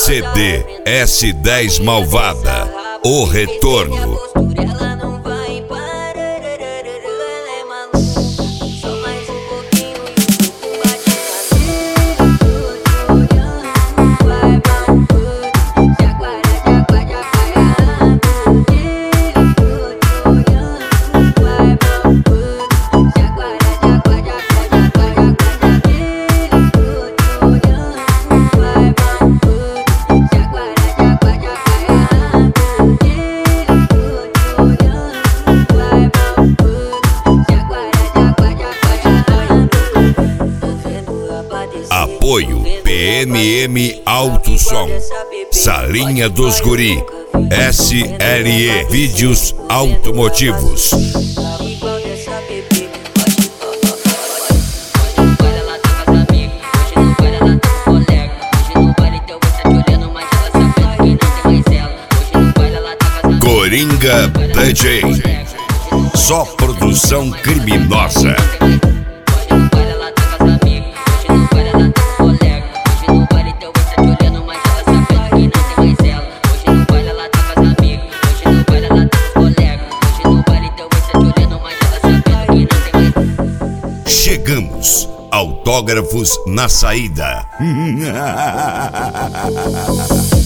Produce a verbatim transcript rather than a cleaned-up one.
C D S dez Malvada, o retorno. Apoio P M M Alto Som, Salinha dos Guri, S L E Vídeos Automotivos. Coringa D J, só produção criminosa. Chegamos, autógrafos na saída.